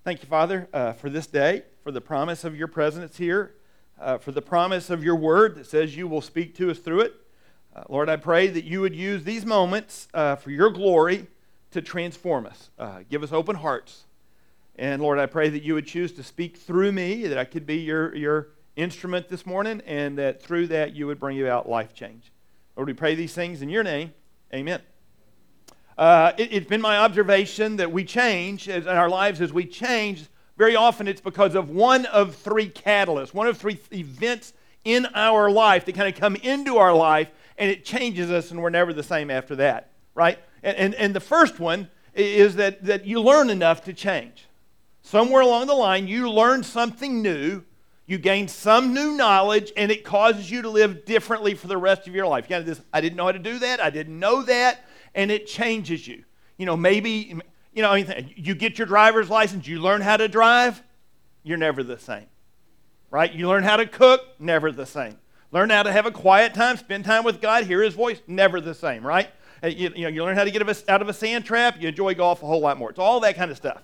Thank you, Father, for this day, for the promise of your presence here, for the promise of your word that says you will speak to us through it. Lord, I pray that you would use these moments for your glory to transform us. Give us open hearts. And Lord, I pray that you would choose to speak through me, that I could be your instrument this morning, and that through that you would bring about life change. Lord, we pray these things in your name. Amen. It's been my observation that we change in our lives. As we change, very often it's because of one of three catalysts, one of three events in our life that kind of come into our life, and it changes us, and we're never the same after that, right? And the first one is that you learn enough to change. Somewhere along the line, you learn something new, you gain some new knowledge, and it causes you to live differently for the rest of your life. You got this, I didn't know how to do that, I didn't know that, and it changes you. Maybe, you get your driver's license, you learn how to drive, you're never the same, right? You learn how to cook, never the same. Learn how to have a quiet time, spend time with God, hear His voice, never the same, right? You learn how to get out of a sand trap, you enjoy golf a whole lot more. It's all that kind of stuff,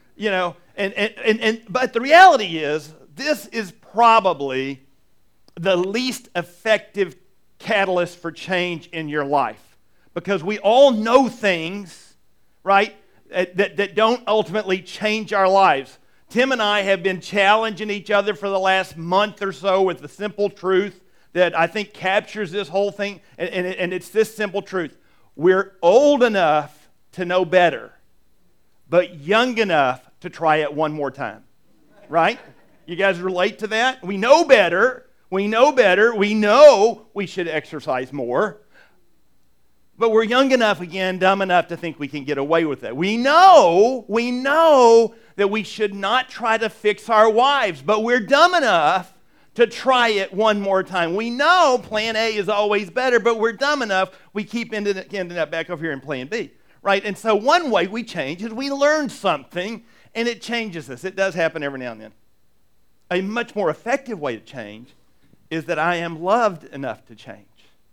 But the reality is, this is probably the least effective catalyst for change in your life. Because we all know things, right, that don't ultimately change our lives. Tim and I have been challenging each other for the last month or so with the simple truth that I think captures this whole thing, and it's this simple truth. We're old enough to know better, but young enough to try it one more time, right? You guys relate to that? We know better. We know we should exercise more. But we're young enough, again, dumb enough to think we can get away with it. We know that we should not try to fix our wives, but we're dumb enough to try it one more time. We know plan A is always better, but we're dumb enough, we keep ending up back over here in plan B, right? And so one way we change is we learn something, and it changes us. It does happen every now and then. A much more effective way to change is that I am loved enough to change.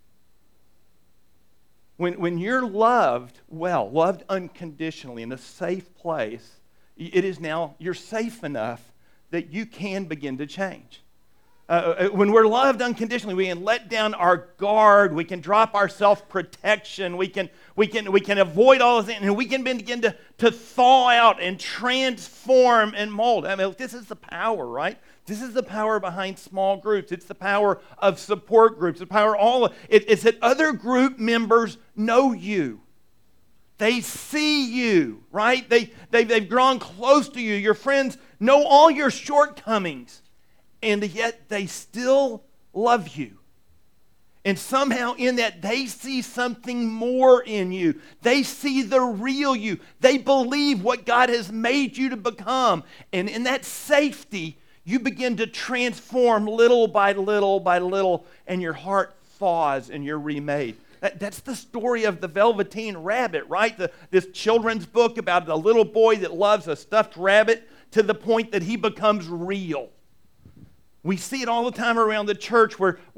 When you're loved well, loved unconditionally in a safe place, it is now you're safe enough that you can begin to change. When we're loved unconditionally, we can let down our guard, we can drop our self-protection, we can avoid all of that, and we can begin to thaw out and transform and mold. I mean, this is the power, right? This is the power behind small groups. It's the power of support groups. The power it's that other group members know you. They see you, right? They've drawn close to you. Your friends know all your shortcomings, and yet they still love you. And somehow in that, they see something more in you. They see the real you. They believe what God has made you to become. And in that safety, you begin to transform little by little, and your heart thaws and you're remade. That's the story of the Velveteen Rabbit, right? This children's book about a little boy that loves a stuffed rabbit to the point that he becomes real. We see it all the time around the church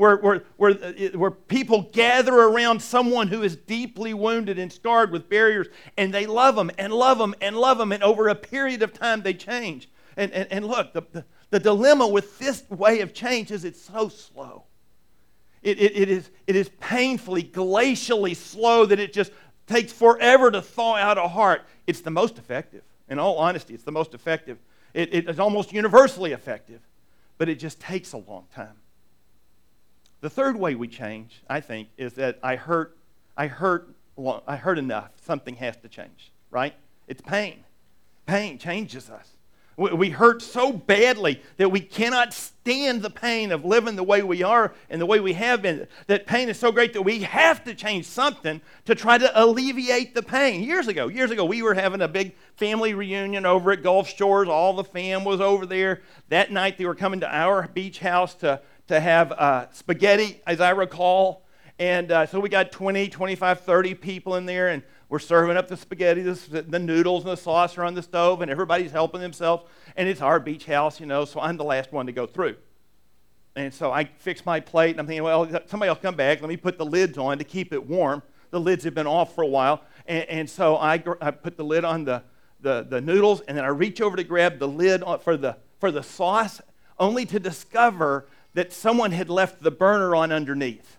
where people gather around someone who is deeply wounded and scarred with barriers, and they love them and love them and love them, and over a period of time they change. And look, the dilemma with this way of change is it's so slow. It is painfully, glacially slow that it just takes forever to thaw out a heart. It's the most effective. In all honesty, it's the most effective. It is almost universally effective, but it just takes a long time. The third way we change, I think, is that I hurt enough. Something has to change, right? It's pain. Pain changes us. We hurt so badly that we cannot stand the pain of living the way we are and the way we have been. That pain is so great that we have to change something to try to alleviate the pain. Years ago, we were having a big family reunion over at Gulf Shores. All the fam was over there. That night they were coming to our beach house to have spaghetti, as I recall. And so we got 20, 25, 30 people in there, and we're serving up the spaghetti, the noodles and the sauce are on the stove, and everybody's helping themselves. And it's our beach house, so I'm the last one to go through. And so I fix my plate, and I'm thinking, well, somebody else come back. Let me put the lids on to keep it warm. The lids have been off for a while. And so I put the lid on the noodles, and then I reach over to grab the lid for the sauce, only to discover that someone had left the burner on underneath.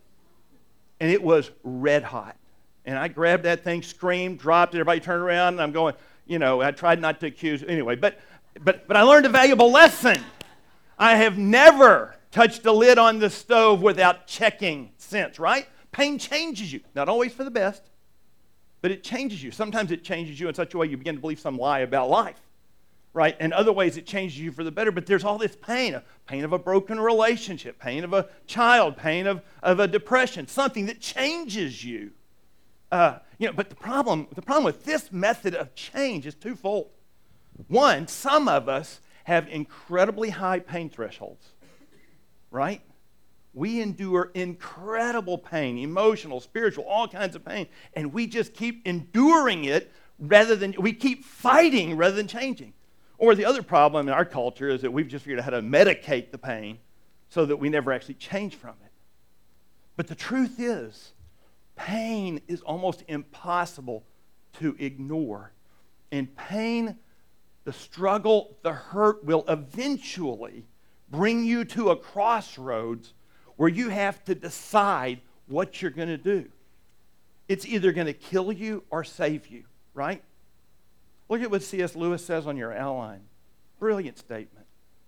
And it was red hot. And I grabbed that thing, screamed, dropped it. Everybody turned around, and I'm going, I tried not to accuse. Anyway, but I learned a valuable lesson. I have never touched a lid on the stove without checking since, right? Pain changes you. Not always for the best, but it changes you. Sometimes it changes you in such a way you begin to believe some lie about life, right? And other ways it changes you for the better, but there's all this pain of a broken relationship, pain of a child, pain of a depression, something that changes you. But the problem with this method of change is twofold. One, some of us have incredibly high pain thresholds, right? We endure incredible pain, emotional, spiritual, all kinds of pain, and we just keep enduring it we keep fighting rather than changing. Or the other problem in our culture is that we've just figured out how to medicate the pain so that we never actually change from it. But the truth is, pain is almost impossible to ignore. And pain, the struggle, the hurt will eventually bring you to a crossroads where you have to decide what you're going to do. It's either going to kill you or save you, right? Look at what C.S. Lewis says on your outline. Brilliant statement.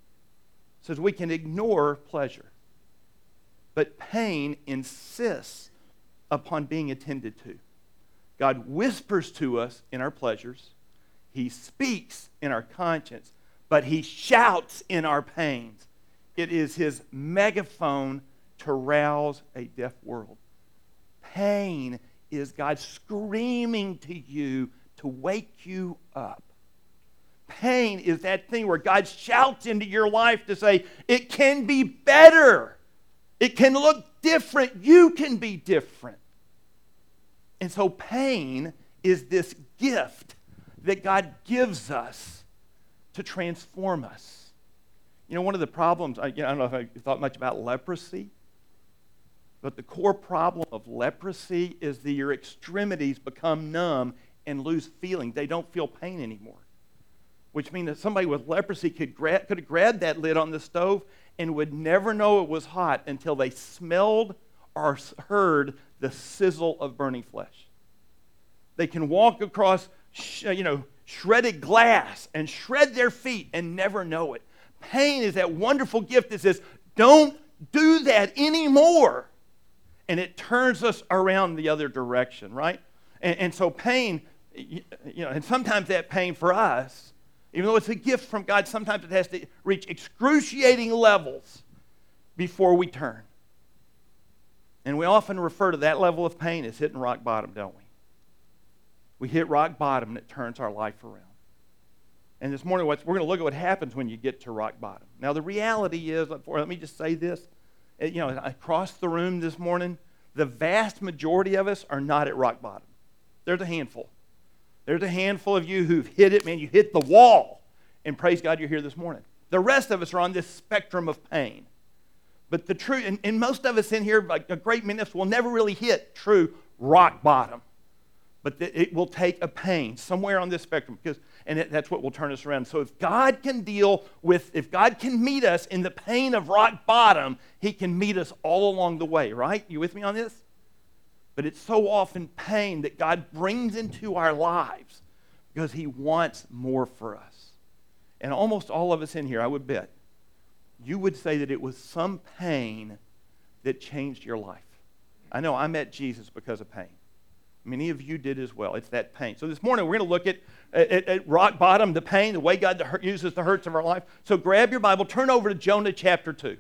It says we can ignore pleasure, but pain insists upon being attended to. God whispers to us in our pleasures. He speaks in our conscience, but he shouts in our pains. It is his megaphone to rouse a deaf world. Pain is God screaming to you to wake you up. Pain is that thing where God shouts into your life to say, it can be better. It can look different. You can be different. And so pain is this gift that God gives us to transform us. One of the problems, I don't know if I thought much about leprosy, but the core problem of leprosy is that your extremities become numb and lose feeling. They don't feel pain anymore, which means that somebody with leprosy could have grabbed that lid on the stove and would never know it was hot until they smelled or heard the sizzle of burning flesh. They can walk across, shredded glass and shred their feet and never know it. Pain is that wonderful gift that says, don't do that anymore. And it turns us around the other direction, right? And so pain, and sometimes that pain for us, even though it's a gift from God, sometimes it has to reach excruciating levels before we turn. And we often refer to that level of pain as hitting rock bottom, don't we? We hit rock bottom and it turns our life around. And this morning, we're going to look at what happens when you get to rock bottom. Now, the reality is, let me just say this. Across the room this morning, the vast majority of us are not at rock bottom. There's a handful. There's a handful of you who've hit it, man. You hit the wall. And praise God you're here this morning. The rest of us are on this spectrum of pain. But the truth, and most of us in here, like a great many of us, will never really hit true rock bottom. But it will take a pain somewhere on this spectrum, that's what will turn us around. So if God can meet us in the pain of rock bottom, he can meet us all along the way, right? You with me on this? But it's so often pain that God brings into our lives because he wants more for us. And almost all of us in here, I would bet, you would say that it was some pain that changed your life. I know I met Jesus because of pain. Many of you did as well. It's that pain. So this morning we're going to look at rock bottom, the pain, the way God uses the hurts of our life. So grab your Bible, turn over to Jonah chapter 2.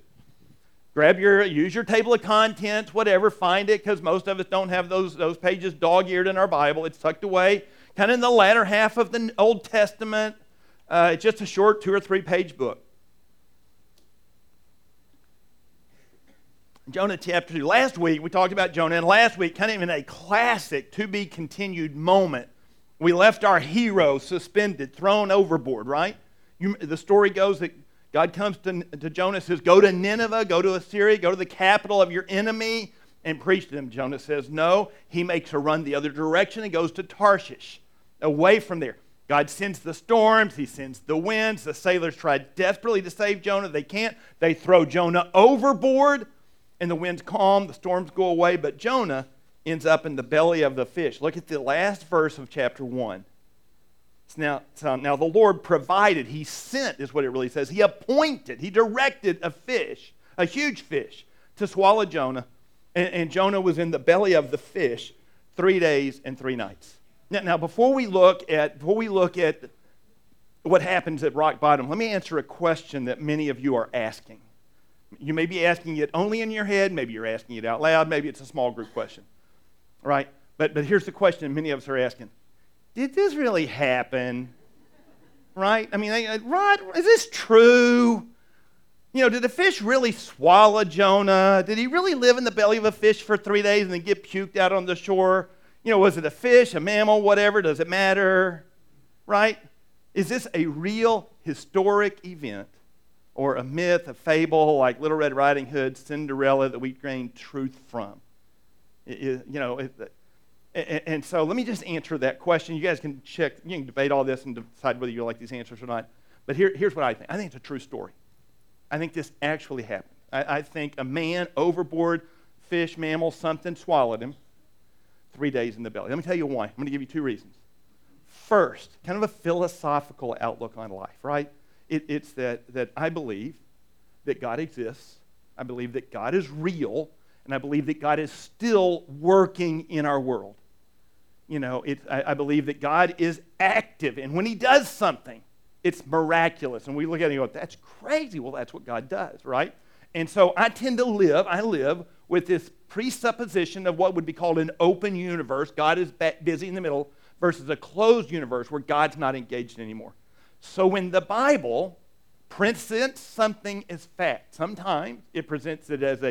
Use your table of contents, whatever, find it, because most of us don't have those pages dog-eared in our Bible. It's tucked away kind of in the latter half of the Old Testament. It's just a short 2 or 3 page book. Jonah chapter 2. Last week, we talked about Jonah, and last week, kind of in a classic to-be-continued moment, we left our hero suspended, thrown overboard, right? The story goes that God comes to Jonah and says, go to Nineveh, go to Assyria, go to the capital of your enemy, and preach to them. Jonah says no. He makes a run the other direction and goes to Tarshish, away from there. God sends the storms. He sends the winds. The sailors try desperately to save Jonah. They can't. They throw Jonah overboard, and the winds calm. The storms go away, but Jonah ends up in the belly of the fish. Look at the last verse of chapter 1. Now the Lord provided, he sent is what it really says. He appointed, he directed a fish, a huge fish, to swallow Jonah. And Jonah was in the belly of the fish 3 days and 3 nights. Now before we look at what happens at rock bottom, let me answer a question that many of you are asking. You may be asking it only in your head. Maybe you're asking it out loud. Maybe it's a small group question. Right? But here's the question many of us are asking. Did this really happen? Right? I mean, Rod, is this true? Did the fish really swallow Jonah? Did he really live in the belly of a fish for 3 days and then get puked out on the shore? Was it a fish, a mammal, whatever? Does it matter? Right? Is this a real historic event or a myth, a fable like Little Red Riding Hood, Cinderella that we gain truth from? And so let me just answer that question. You guys can check, you can debate all this and decide whether you like these answers or not. But here's what I think. I think it's a true story. I think this actually happened. I think a man overboard, fish, mammal, something swallowed him, 3 days in the belly. Let me tell you why. I'm going to give you 2 reasons. First, kind of a philosophical outlook on life, right? It's that I believe that God exists. I believe that God is real. And I believe that God is still working in our world. I believe that God is active, and when he does something, it's miraculous. And we look at it and go, that's crazy. Well, that's what God does, right? And so I live with this presupposition of what would be called an open universe. God is busy in the middle versus a closed universe where God's not engaged anymore. So when the Bible presents something as fact, sometimes it presents it as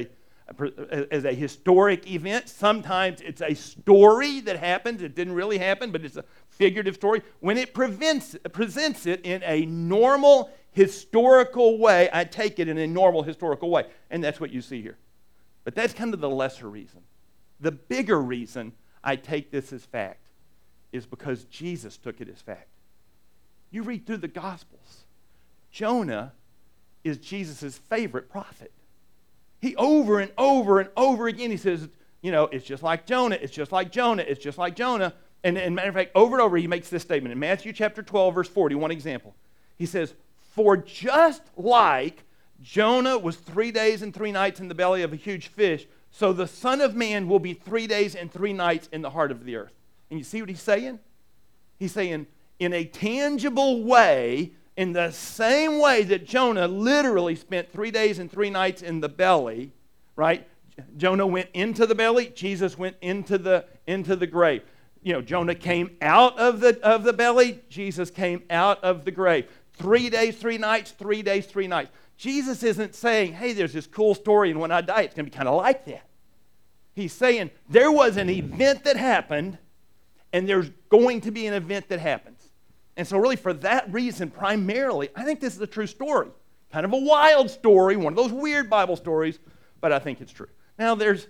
a historic event. Sometimes it's a story that happens. It didn't really happen, but it's a figurative story. When it presents it in a normal historical way, I take it in a normal historical way. And that's what you see here. But that's kind of the lesser reason. The bigger reason I take this as fact is because Jesus took it as fact. You read through the Gospels. Jonah is Jesus' favorite prophet. He over and over and over again, he says, it's just like Jonah, it's just like Jonah, it's just like Jonah. And matter of fact, over and over, he makes this statement. In Matthew chapter 12, verse 40, one example. He says, for just like Jonah was 3 days and 3 nights in the belly of a huge fish, so the Son of Man will be 3 days and 3 nights in the heart of the earth. And you see what he's saying? He's saying, in a tangible way, in the same way that Jonah literally spent 3 days and 3 nights in the belly, right? Jonah went into the belly. Jesus went into the grave. Jonah came out of the belly. Jesus came out of the grave. 3 days, 3 nights, 3 days, 3 nights. Jesus isn't saying, hey, there's this cool story, and when I die, it's going to be kind of like that. He's saying there was an event that happened, and there's going to be an event that happens. And so really for that reason, primarily, I think this is a true story. Kind of a wild story, one of those weird Bible stories, but I think it's true. Now there's,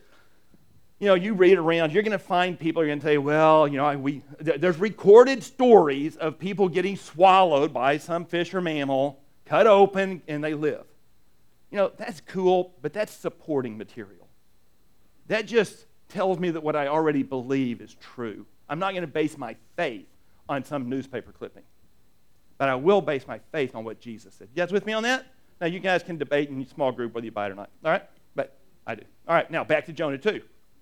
you read around, you're going to find people who are going to say, well, there's recorded stories of people getting swallowed by some fish or mammal, cut open, and they live. That's cool, but that's supporting material. That just tells me that what I already believe is true. I'm not going to base my faith on some newspaper clipping. But I will base my faith on what Jesus said. You guys with me on that? Now, you guys can debate in your small group whether you buy it or not. All right? But I do. All right, now back to Jonah 2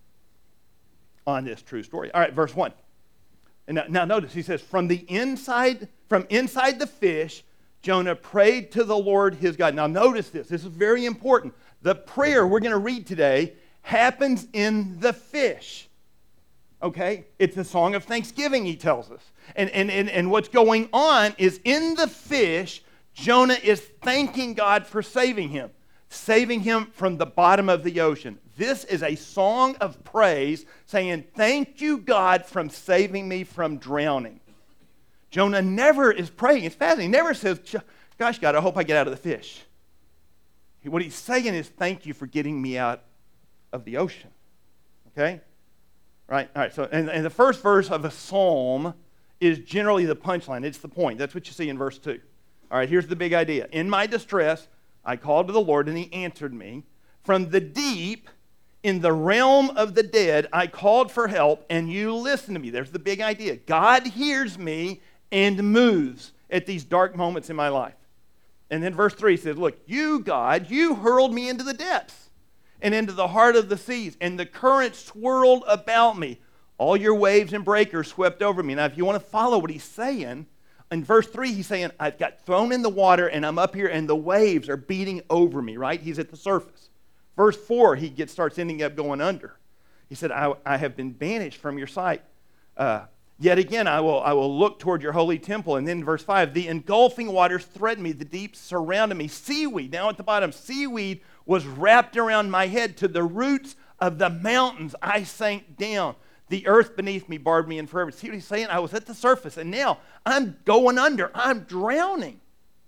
on this true story. All right, verse 1. And now notice, he says, from inside the fish, Jonah prayed to the Lord his God. Now notice this. This is very important. The prayer we're going to read today happens in the fish. Okay? It's a song of thanksgiving, he tells us. And what's going on is in the fish, Jonah is thanking God for saving him from the bottom of the ocean. This is a song of praise saying, thank you, God, for saving me from drowning. Jonah never is praying. It's fascinating. He never says, gosh, God, I hope I get out of the fish. What he's saying is, thank you for getting me out of the ocean. Okay? Right? All right, so and the first verse of a psalm is generally the punchline. It's the point. That's what you see in verse 2. All right, here's the big idea. In my distress, I called to the Lord, and he answered me. From the deep, in the realm of the dead, I called for help, and you listened to me. There's the big idea. God hears me and moves at these dark moments in my life. And then verse 3 says, look, you, God, you hurled me into the depths and into the heart of the seas, and the current swirled about me. All your waves and breakers swept over me. Now, if you want to follow what he's saying, in verse 3, he's saying, I've got thrown in the water, and I'm up here, and the waves are beating over me, right? He's at the surface. Verse 4, he starts ending up going under. He said, I have been banished from your sight. Yet again, I will look toward your holy temple. And then verse 5, the engulfing waters threatened me. The deep surrounded me. Seaweed, now at the bottom, seaweed was wrapped around my head. To the roots of the mountains I sank down. The earth beneath me barred me in forever. See what he's saying? I was at the surface, and now I'm going under. I'm drowning.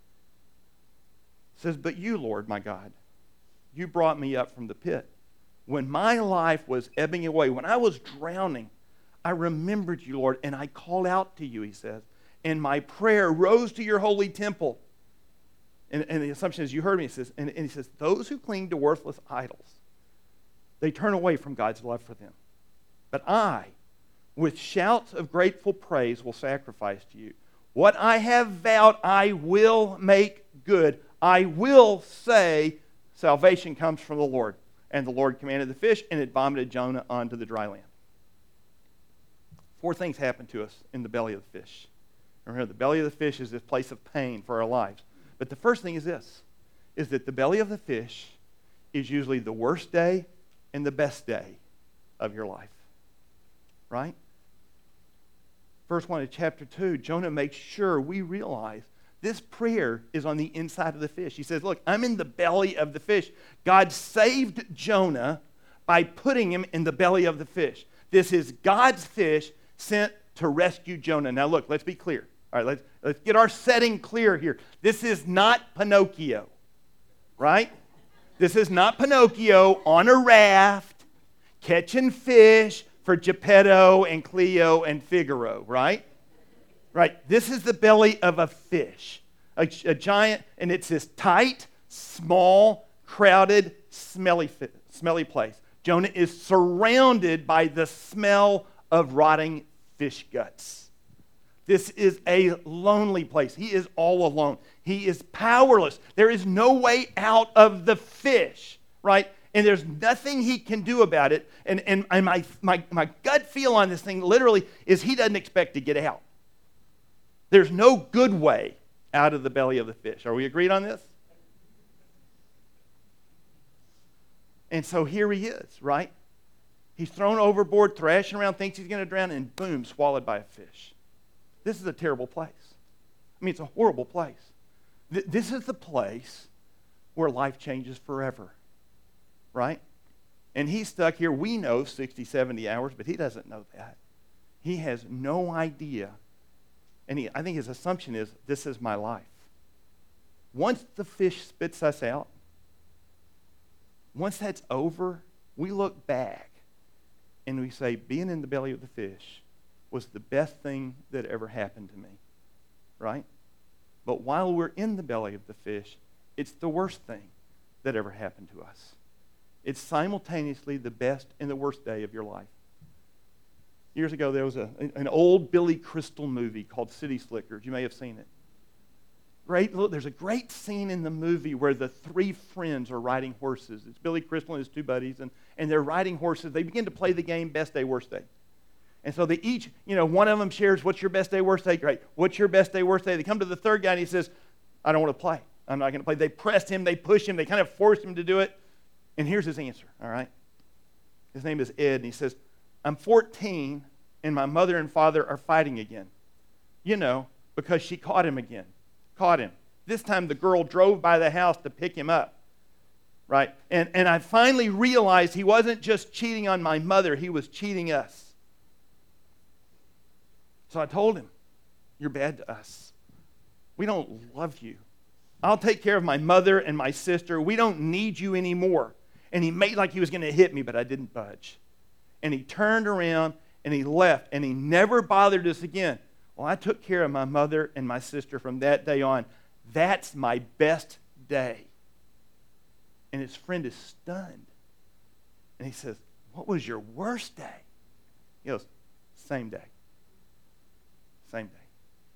It says, but you, Lord, my God, you brought me up from the pit. When my life was ebbing away, when I was drowning, I remembered you, Lord, and I called out to you, he says, and my prayer rose to your holy temple. And the assumption is, you heard me, he says, and he says, those who cling to worthless idols, they turn away from God's love for them. But I, with shouts of grateful praise, will sacrifice to you. What I have vowed, I will make good. I will say, salvation comes from the Lord. And the Lord commanded the fish, and it vomited Jonah onto the dry land. 4 things happen to us in the belly of the fish. Remember, the belly of the fish is this place of pain for our lives. But the first thing is this, is that the belly of the fish is usually the worst day and the best day of your life. Right? Verse 1 of chapter 2, Jonah makes sure we realize this prayer is on the inside of the fish. He says, look, I'm in the belly of the fish. God saved Jonah by putting him in the belly of the fish. This is God's fish sent to rescue Jonah. Now look, let's be clear. All right, let's get our setting clear here. This is not Pinocchio, right? This is not Pinocchio on a raft, catching fish for Geppetto and Cleo and Figaro, right? Right. This is the belly of a fish, a giant, and it's this tight, small, crowded, smelly place. Jonah is surrounded by the smell of rotting fish guts. This is a lonely place. He is all alone. He is powerless. There is no way out of the fish, right? And there's nothing he can do about it. And my gut feel on this thing literally is he doesn't expect to get out. There's no good way out of the belly of the fish. Are we agreed on this? And so here he is, right? He's thrown overboard, thrashing around, thinks he's going to drown, and boom, swallowed by a fish. This is a terrible place. I mean, it's a horrible place. This is the place where life changes forever, right? And he's stuck here, we know, 60, 70 hours, but he doesn't know that. He has no idea. And I think his assumption is, this is my life. Once the fish spits us out, once that's over, we look back and we say, being in the belly of the fish was the best thing that ever happened to me, right? But while we're in the belly of the fish, it's the worst thing that ever happened to us. It's simultaneously the best and the worst day of your life. Years ago, there was an old Billy Crystal movie called City Slickers. You may have seen it. There's a great scene in the movie where the 3 friends are riding horses. It's Billy Crystal and his 2 buddies, and they're riding horses. They begin to play the game best day, worst day. And so they each, one of them shares, what's your best day, worst day? Great. What's your best day, worst day? They come to the third guy and he says, I don't want to play. I'm not going to play. They pressed him, they pushed him, they kind of forced him to do it. And here's his answer, all right? His name is Ed, and he says, I'm 14, and my mother and father are fighting again. Because she caught him again. Caught him. This time the girl drove by the house to pick him up, right? And I finally realized he wasn't just cheating on my mother, he was cheating us. So I told him, you're bad to us. We don't love you. I'll take care of my mother and my sister. We don't need you anymore. And he made like he was going to hit me, but I didn't budge. And he turned around and he left, and he never bothered us again. Well, I took care of my mother and my sister from that day on. That's my best day. And his friend is stunned. And he says, what was your worst day? He goes, same day. Same day.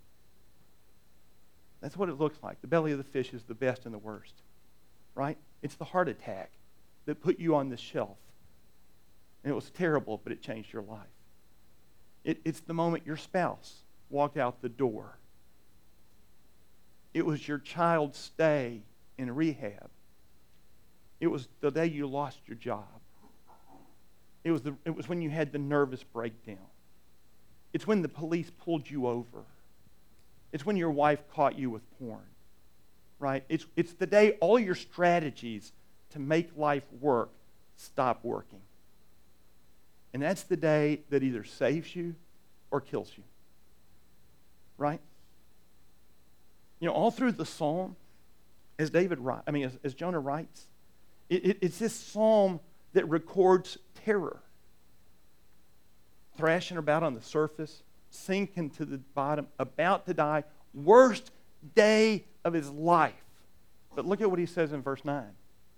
That's what it looks like. The belly of the fish is the best and the worst. Right? It's the heart attack that put you on the shelf. And it was terrible, but it changed your life. It's the moment your spouse walked out the door. It was your child's stay in rehab. It was the day you lost your job. It was when you had the nervous breakdown. It's when the police pulled you over. It's when your wife caught you with porn. Right? It's the day all your strategies to make life work stop working. And that's the day that either saves you or kills you. Right? You know, all through the psalm, as Jonah writes, it's this psalm that records terror. Thrashing about on the surface, sinking to the bottom, about to die, worst day of his life. But look at what he says in verse 9.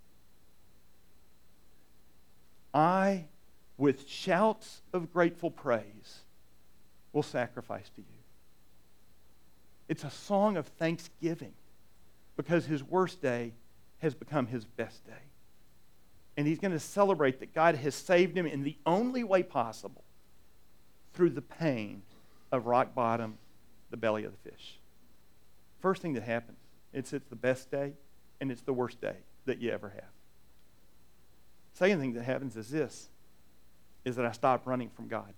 I, with shouts of grateful praise, will sacrifice to you. It's a song of thanksgiving because his worst day has become his best day. And he's going to celebrate that God has saved him in the only way possible, through the pain of rock bottom, the belly of the fish. First thing that happens, it's the best day and it's the worst day that you ever have. Second thing that happens is that I stop running from God.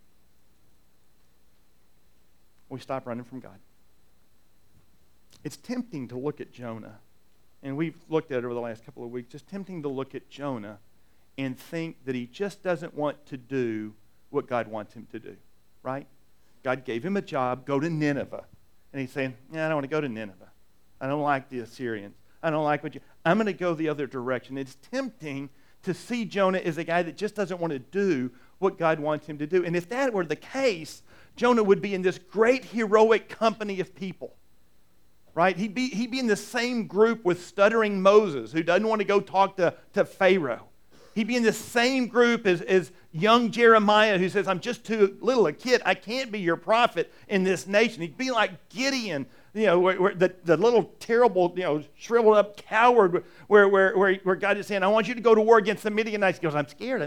We stop running from God. It's tempting to look at Jonah, and we've looked at it over the last couple of weeks, just tempting to look at Jonah and think that he just doesn't want to do what God wants him to do, right? God gave him a job, go to Nineveh. And he's saying, I don't want to go to Nineveh. I don't like the Assyrians. I don't like I'm going to go the other direction. It's tempting to see Jonah as a guy that just doesn't want to do what God wants him to do. And if that were the case, Jonah would be in this great heroic company of people, right? He'd be in the same group with stuttering Moses, who doesn't want to go talk to Pharaoh. He'd be in the same group as young Jeremiah, who says, I'm just too little a kid. I can't be your prophet in this nation. He'd be like Gideon, where the little terrible, shriveled up coward, where God is saying, I want you to go to war against the Midianites. He goes, I'm scared.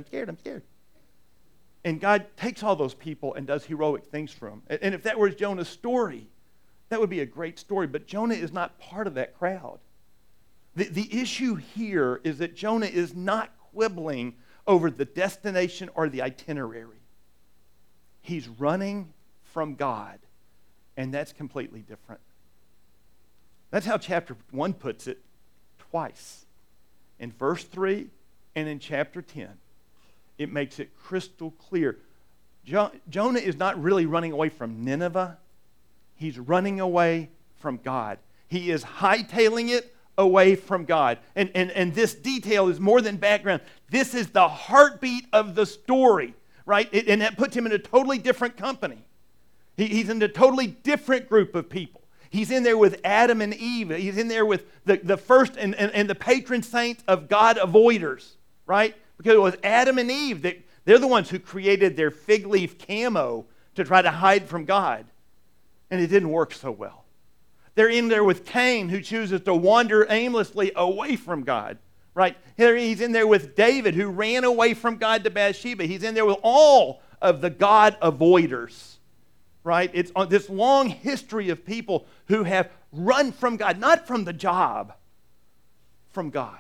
And God takes all those people and does heroic things for them. And if that was Jonah's story, that would be a great story. But Jonah is not part of that crowd. The issue here is that Jonah is not quibbling over the destination or the itinerary. He's running from God, and that's completely different. That's how chapter 1 puts it twice. In verse 3 and in chapter 10, it makes it crystal clear. Jonah is not really running away from Nineveh. He's running away from God. He is hightailing it away from God. And this detail is more than background. This is the heartbeat of the story, right? And that puts him in a totally different company. He's in a totally different group of people. He's in there with Adam and Eve. He's in there with the first and the patron saint of God avoiders, right? Because it was Adam and Eve that they're the ones who created their fig leaf camo to try to hide from God. And it didn't work so well. They're in there with Cain, who chooses to wander aimlessly away from God, right? He's in there with David, who ran away from God to Bathsheba. He's in there with all of the God avoiders, right? It's on this long history of people who have run from God, not from the job, from God.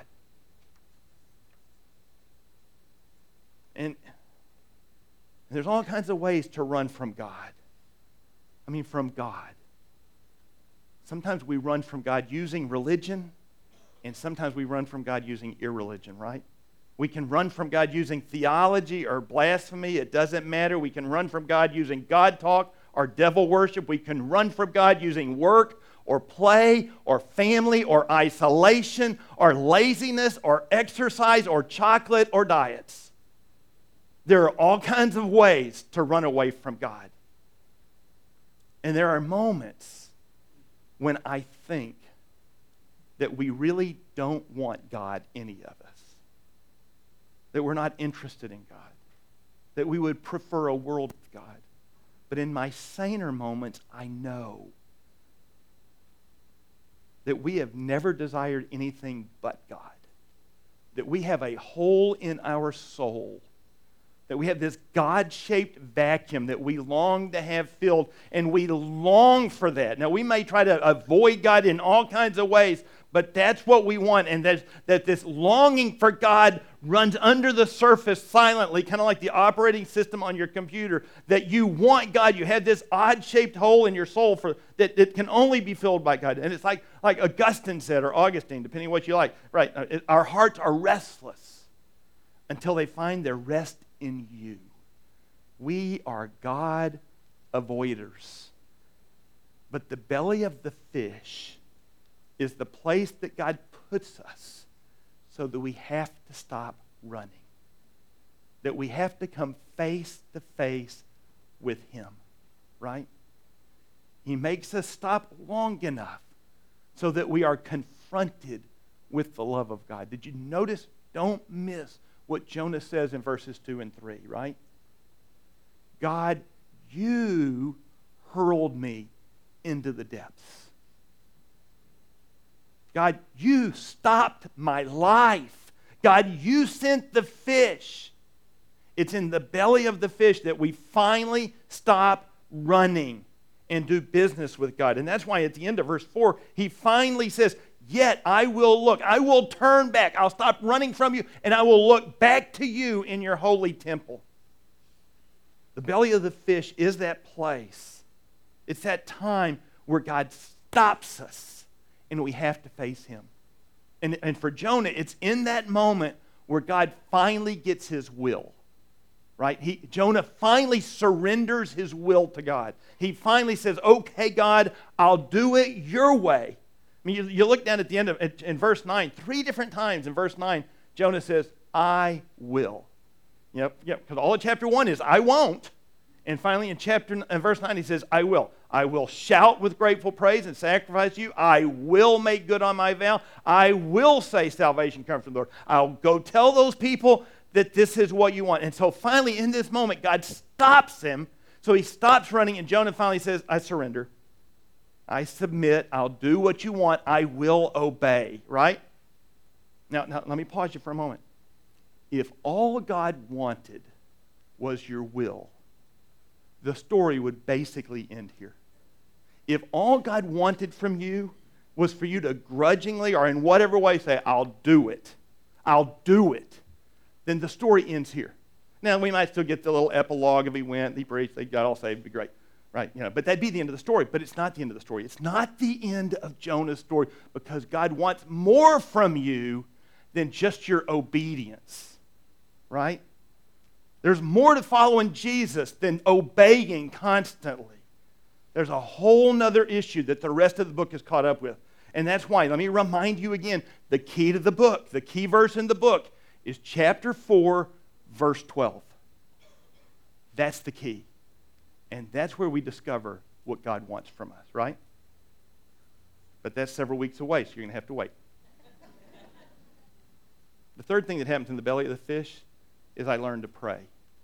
And there's all kinds of ways to run from God. From God. Sometimes we run from God using religion, and sometimes we run from God using irreligion, right? We can run from God using theology or blasphemy. It doesn't matter. We can run from God using God talk or devil worship. We can run from God using work or play or family or isolation or laziness or exercise or chocolate or diets. There are all kinds of ways to run away from God. And there are moments when I think that we really don't want God, any of us. That we're not interested in God. That we would prefer a world with God. But in my saner moments, I know that we have never desired anything but God. That we have a hole in our soul. That we have this God-shaped vacuum that we long to have filled, and we long for that. Now, we may try to avoid God in all kinds of ways, but that's what we want, and that this longing for God runs under the surface silently, kind of like the operating system on your computer, that you want God. You have this odd-shaped hole in your soul that can only be filled by God. And it's like Augustine said, or Augustine, depending on what you like. Right? Our hearts are restless until they find their rest in you. We are God avoiders. But the belly of the fish is the place that God puts us so that we have to stop running. That we have to come face to face with Him. Right? He makes us stop long enough so that we are confronted with the love of God. Did you notice? Don't miss what Jonah says in verses 2 and 3, right? God, you hurled me into the depths. God, you stopped my life. God, you sent the fish. It's in the belly of the fish that we finally stop running and do business with God. And that's why at the end of verse 4, he finally says, yet I will look. I will turn back. I'll stop running from you, and I will look back to you in your holy temple. The belly of the fish is that place. It's that time where God stops us, and we have to face Him. And for Jonah, it's in that moment where God finally gets his will. Right? Jonah finally surrenders his will to God. He finally says, okay, God, I'll do it your way. I mean, you look down at the end of in verse 9, 3 different times in verse 9, Jonah says, I will. Yep, because all of chapter 1 is, I won't. And finally in verse 9, he says, I will. I will shout with grateful praise and sacrifice to you. I will make good on my vow. I will say salvation comes from the Lord. I'll go tell those people that this is what you want. And so finally in this moment, God stops him. So he stops running, and Jonah finally says, I surrender. I submit. I'll do what you want. I will obey. Right? Now let me pause you for a moment. If all God wanted was your will, the story would basically end here. If all God wanted from you was for you to grudgingly or in whatever way say, I'll do it, then the story ends here. Now, we might still get the little epilogue if he went, he preached, they got all saved, it'd be great. Right? But that'd be the end of the story. But it's not the end of the story. It's not the end of Jonah's story, because God wants more from you than just your obedience. Right? There's more to following Jesus than obeying constantly. There's a whole nother issue that the rest of the book is caught up with. And that's why, let me remind you again, the key to the book, the key verse in the book is chapter 4, verse 12. That's the key. And that's where we discover what God wants from us, right? But that's several weeks away, so you're going to have to wait. The third thing that happens in the belly of the fish is I learned to pray.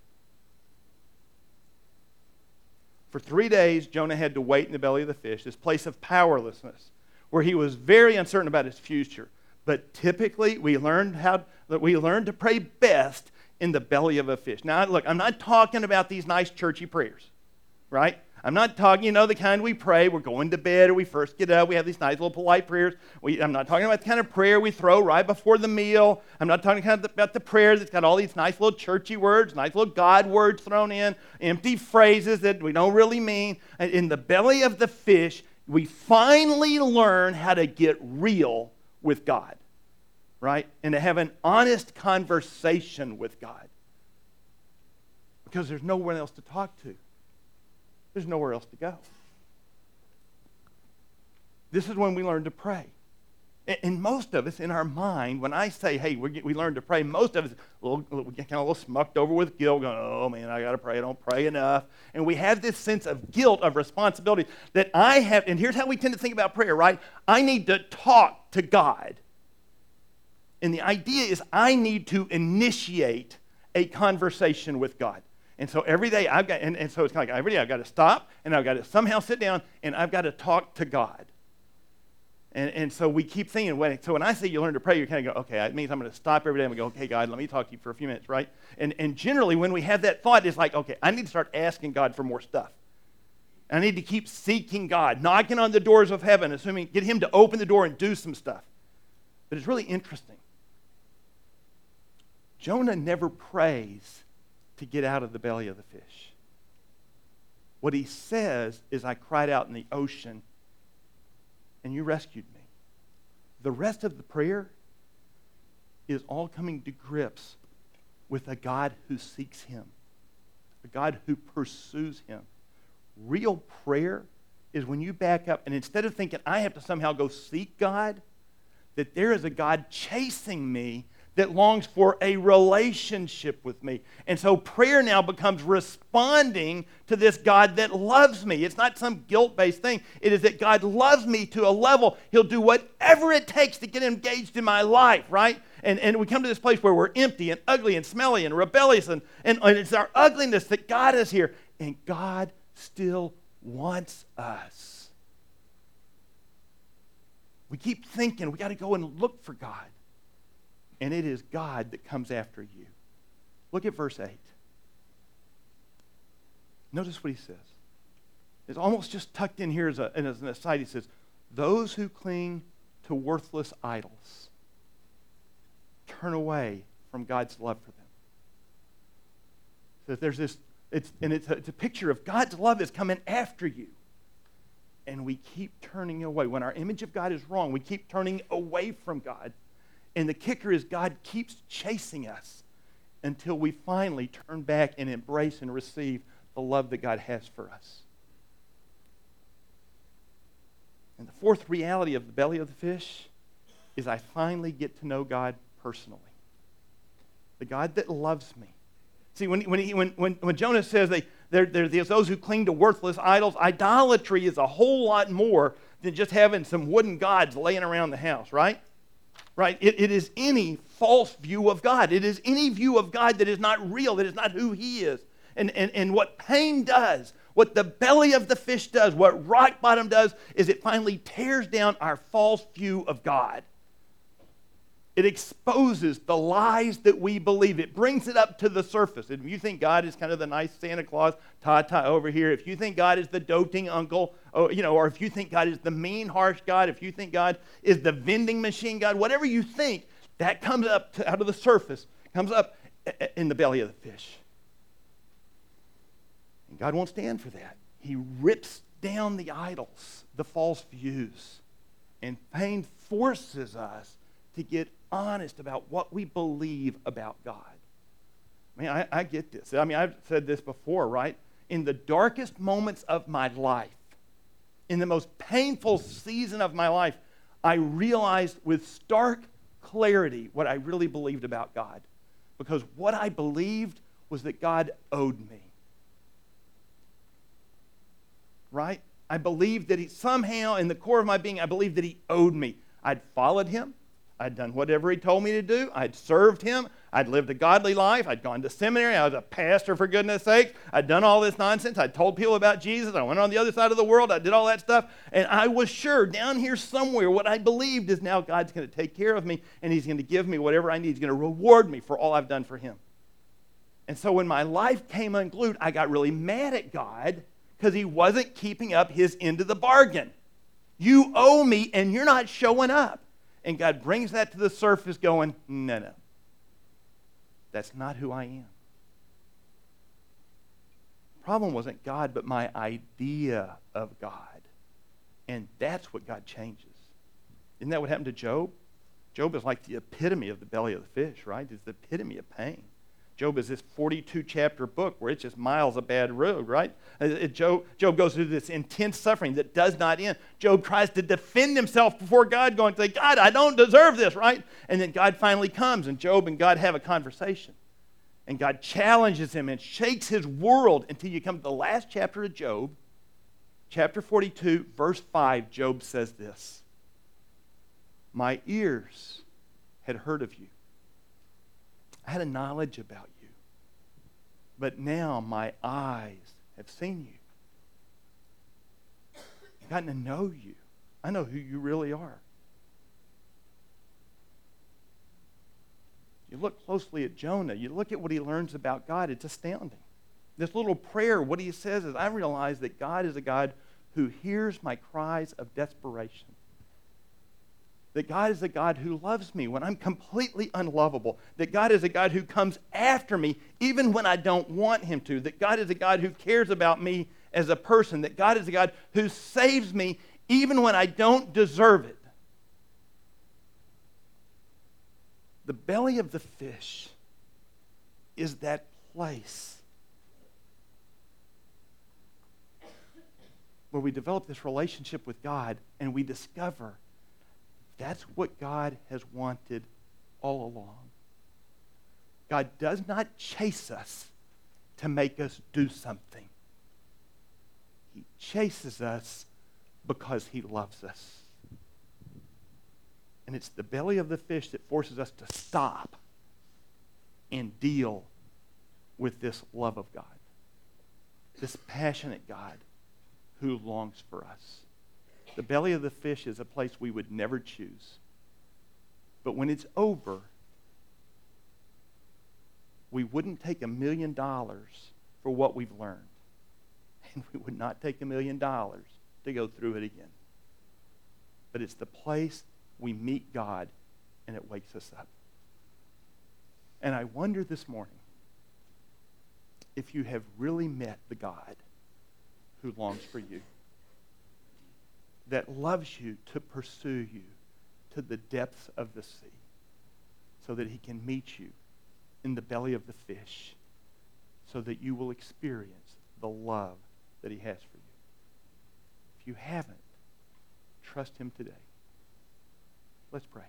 For 3 days, Jonah had to wait in the belly of the fish, this place of powerlessness, where he was very uncertain about his future. But typically, we learned to pray best in the belly of a fish. Now, look, I'm not talking about these nice churchy prayers, right? I'm not talking, the kind we pray. We're going to bed or we first get up. We have these nice little polite prayers. I'm not talking about the kind of prayer we throw right before the meal. I'm not talking about the prayer that's got all these nice little churchy words, nice little God words thrown in, empty phrases that we don't really mean. In the belly of the fish, we finally learn how to get real with God, right? And to have an honest conversation with God. Because there's no one else to talk to. There's nowhere else to go. This is when we learn to pray. And most of us in our mind, when I say, hey, we learn to pray, most of us we get kind of a little smucked over with guilt, going, oh man, I got to pray, I don't pray enough. And we have this sense of guilt, of responsibility that I have, and here's how we tend to think about prayer, right? I need to talk to God. And the idea is I need to initiate a conversation with God. And so every day I've got, and so it's kind of like every day I've got to stop, and I've got to somehow sit down, and I've got to talk to God. And so we keep thinking, so when I say you learn to pray, you kind of go, okay, it means I'm going to stop every day and we go, okay, God, let me talk to you for a few minutes, right? And generally when we have that thought, it's like, okay, I need to start asking God for more stuff. I need to keep seeking God, knocking on the doors of heaven, get him to open the door and do some stuff. But it's really interesting. Jonah never prays to get out of the belly of the fish. What he says is, I cried out in the ocean, and you rescued me. The rest of the prayer is all coming to grips with a God who seeks him, a God who pursues him. Real prayer is when you back up, and instead of thinking, I have to somehow go seek God, that there is a God chasing me that longs for a relationship with me. And so prayer now becomes responding to this God that loves me. It's not some guilt-based thing. It is that God loves me to a level, he'll do whatever it takes to get engaged in my life, right? And we come to this place where we're empty and ugly and smelly and rebellious, and it's our ugliness that God is here. And God still wants us. We keep thinking we got to go and look for God. And it is God that comes after you. Look at verse 8. Notice what he says. It's almost just tucked in here as an aside. He says, those who cling to worthless idols turn away from God's love for them. So there's this, it's a picture of God's love is coming after you. And we keep turning away. When our image of God is wrong, we keep turning away from God. And the kicker is God keeps chasing us until we finally turn back and embrace and receive the love that God has for us. And the fourth reality of the belly of the fish is I finally get to know God personally. The God that loves me. See, when Jonah says there's those who cling to worthless idols, idolatry is a whole lot more than just having some wooden gods laying around the house, right? Right? It is any false view of God. It is any view of God that is not real, that is not who he is. And what pain does, what the belly of the fish does, what rock bottom does, is it finally tears down our false view of God. It exposes the lies that we believe. It brings it up to the surface. If you think God is kind of the nice Santa Claus, ta-ta over here, if you think God is the doting uncle, or if you think God is the mean, harsh God, if you think God is the vending machine God, whatever you think, that comes up out of the surface, comes up in the belly of the fish. And God won't stand for that. He rips down the idols, the false views, and pain forces us to get honest about what we believe about God. I mean, I get this. I mean, I've said this before, right? In the darkest moments of my life, in the most painful season of my life, I realized with stark clarity what I really believed about God. Because what I believed was that God owed me. Right? I believed that he somehow, in the core of my being, I believed that he owed me. I'd followed him. I'd done whatever he told me to do. I'd served him. I'd lived a godly life. I'd gone to seminary. I was a pastor, for goodness sake. I'd done all this nonsense. I'd told people about Jesus. I went on the other side of the world. I did all that stuff. And I was sure down here somewhere what I believed is now God's going to take care of me and he's going to give me whatever I need. He's going to reward me for all I've done for him. And so when my life came unglued, I got really mad at God because he wasn't keeping up his end of the bargain. You owe me and you're not showing up. And God brings that to the surface going, no. That's not who I am. The problem wasn't God, but my idea of God. And that's what God changes. Isn't that what happened to Job? Job is like the epitome of the belly of the fish, right? It's the epitome of pain. Job is this 42-chapter book where it's just miles of bad road, right? Job goes through this intense suffering that does not end. Job tries to defend himself before God, going, God, I don't deserve this, right? And then God finally comes, and Job and God have a conversation. And God challenges him and shakes his world until you come to the last chapter of Job. Chapter 42, verse 5, Job says this: my ears had heard of you. I had a knowledge about you. But now my eyes have seen you. I've gotten to know you. I know who you really are. You look closely at Jonah. You look at what he learns about God. It's astounding. This little prayer, what he says is, I realize that God is a God who hears my cries of desperation. That God is a God who loves me when I'm completely unlovable. That God is a God who comes after me even when I don't want him to. That God is a God who cares about me as a person. That God is a God who saves me even when I don't deserve it. The belly of the fish is that place where we develop this relationship with God and we discover that's what God has wanted all along. God does not chase us to make us do something. He chases us because he loves us. And it's the belly of the fish that forces us to stop and deal with this love of God. This passionate God who longs for us. The belly of the fish is a place we would never choose. But when it's over, we wouldn't take $1 million for what we've learned. And we would not take $1 million to go through it again. But it's the place we meet God and it wakes us up. And I wonder this morning if you have really met the God who longs for you, that loves you to pursue you to the depths of the sea so that he can meet you in the belly of the fish so that you will experience the love that he has for you. If you haven't, trust him today. Let's pray.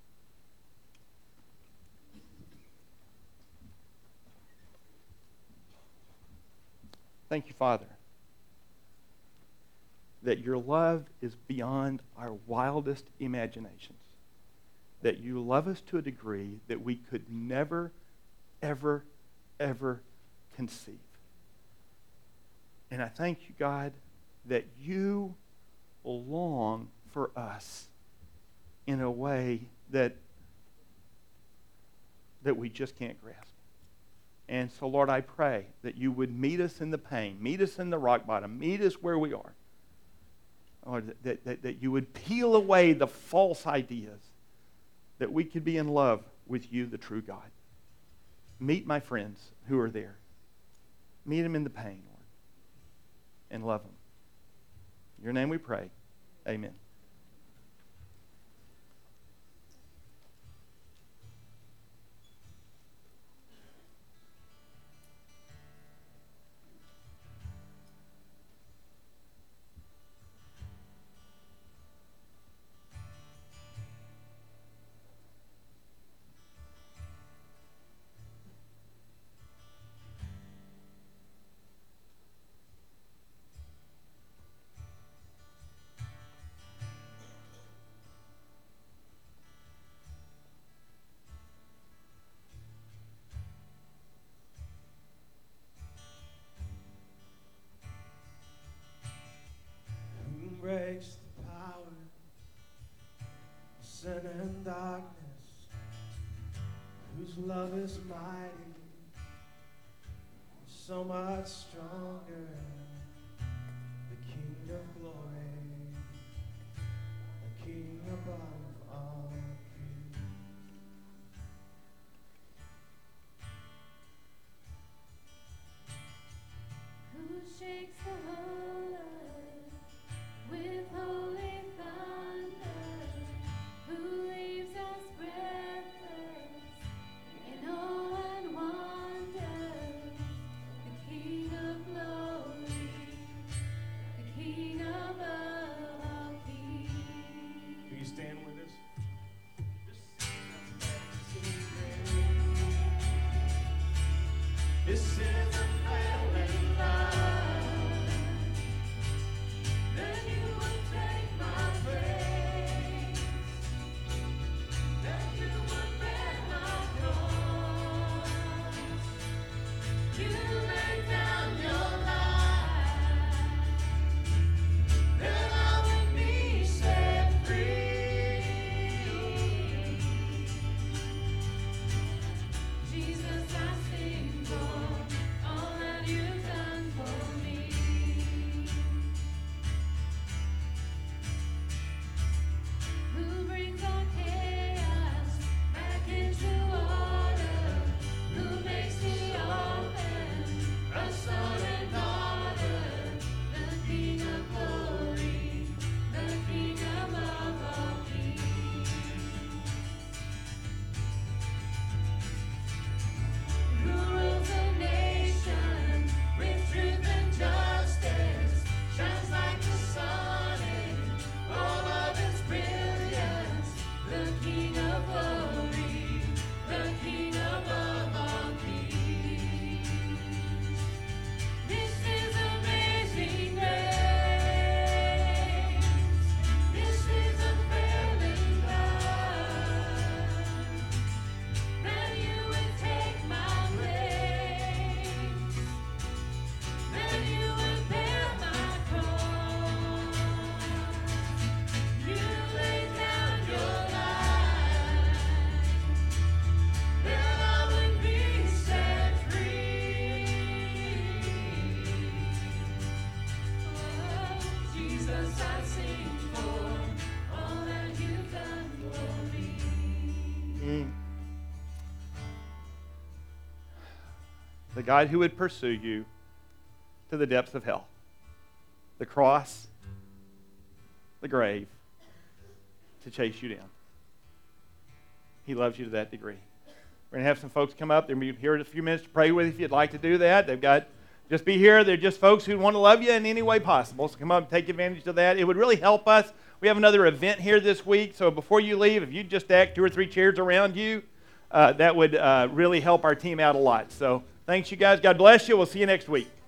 Thank you, Father, that your love is beyond our wildest imaginations. That you love us to a degree that we could never, ever, ever conceive. And I thank you, God, that you long for us in a way that we just can't grasp. And so, Lord, I pray that you would meet us in the pain, meet us in the rock bottom, meet us where we are. Lord, that you would peel away the false ideas, that we could be in love with you, the true God. Meet my friends who are there. Meet them in the pain, Lord, and love them. In your name we pray. Amen. Breaks the power of sin and darkness, whose love is mighty, so much stronger, the King of glory, the King above all kings. Who shakes the whole earth with holy thunder, who leaves us breathless in awe and wonder. the God who would pursue you to the depths of hell, the cross, the grave, to chase you down. He loves you to that degree. We're going to have some folks come up. They're going to be here in a few minutes to pray with you if you'd like to do that. They've got, just be here. They're just folks who want to love you in any way possible. So come up and take advantage of that. It would really help us. We have another event here this week. So before you leave, if you just stack 2 or 3 chairs around you, that would really help our team out a lot. So thanks, you guys. God bless you. We'll see you next week.